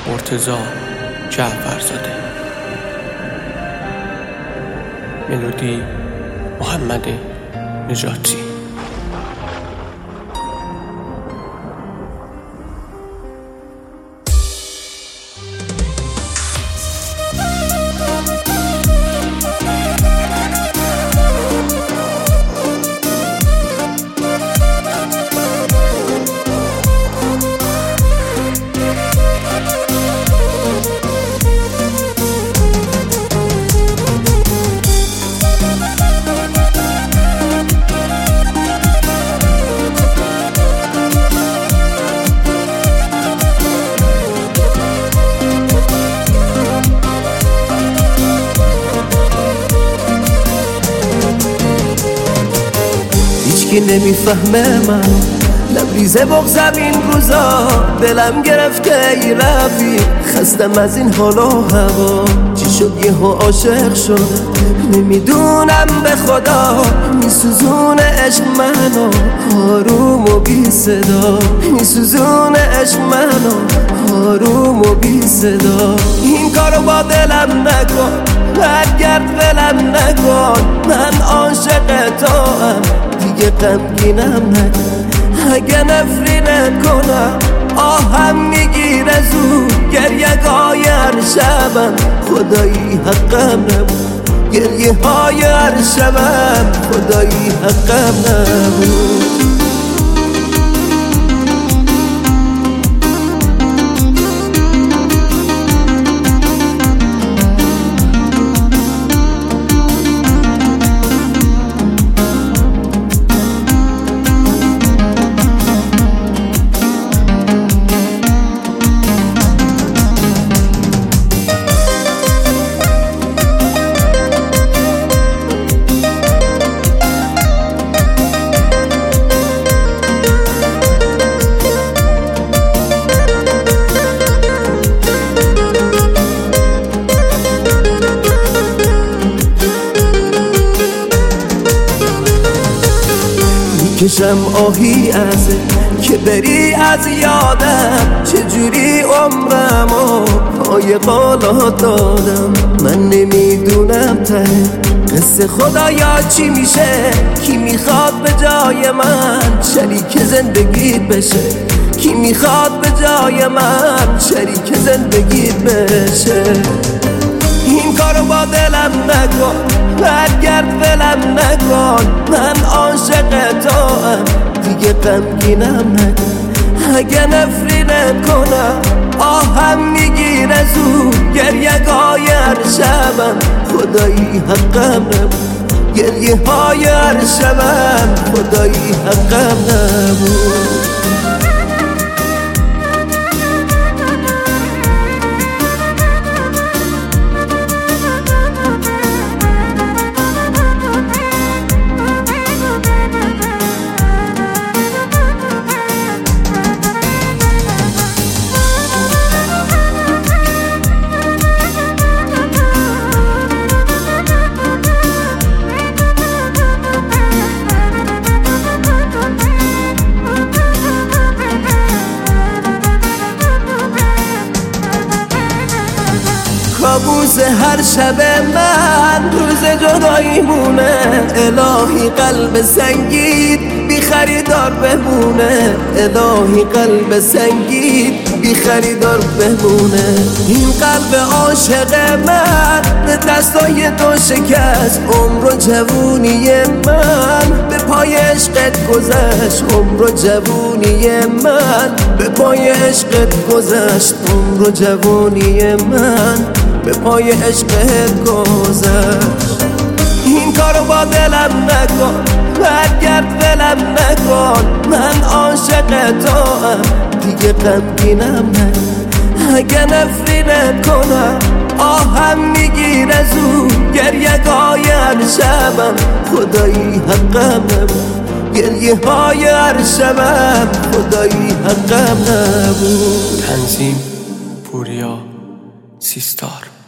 مرتضی جعفرزاده. ملودی محمد نجاتی. هیچکی نمیفهمه من لبریز بغضم این روزا، دلم گرفته ای رفیق، خستم از این حال و هوا. چی شد یهو عاشق شد نمیدونم به خدا، میسوزونه عشق منو آروم و بی صدا، میسوزونه عشق منو آروم و بی صدا. این کارو با دلم نکن، برگرد ولم نکن، من عاشق توام دیگه غمگینم نکن. اگه نفرینت کنم آهم میگیره زود، گریه های هر شبم خدایی حقم نبود، گریه های هر شبم خدایی حقم نبود. کشم آهی ازه که بری از یادم، چجوری عمرمو پای قالا دادم. من نمیدونم ته قصه خدایا چی میشه، کی میخواد به جای من شریک زندگیت بشه، کی میخواد به جای من شریک زندگیت بشه. این کارو با دلم نکن، برگرد ولم نکن، من عاشق توام دیگه غمگینم نکن. اگه نفرینت کنم آهم میگیره زود، گریه های هر شبم خدایی حقم نبود، گریه های هر شبم خدایی حقم نبود. کابوس هر شب من روز جداییمونه، الهی قلب سنگید بی خریدار بمونه، الهی قلب سنگید بی خریدار بمونه. این قلب عاشق من به دستای تو شکست، عمر و جوونی من به پای عشقت گذشت، عمر و جوونی من به پای عشقت گذشت، عمر و جوونی من به پای عشقت گذشت. این کارو با دلم نکن، برگرد ولم نکن، من عاشق توام دیگه غمگینم نکن. اگه نفرینت کنم آهم میگیره زود، گریه های هر شبم خدایی حقم نبود، گریه های هر شبم خدایی حقم نبود. تنظیم پوریا سیستار.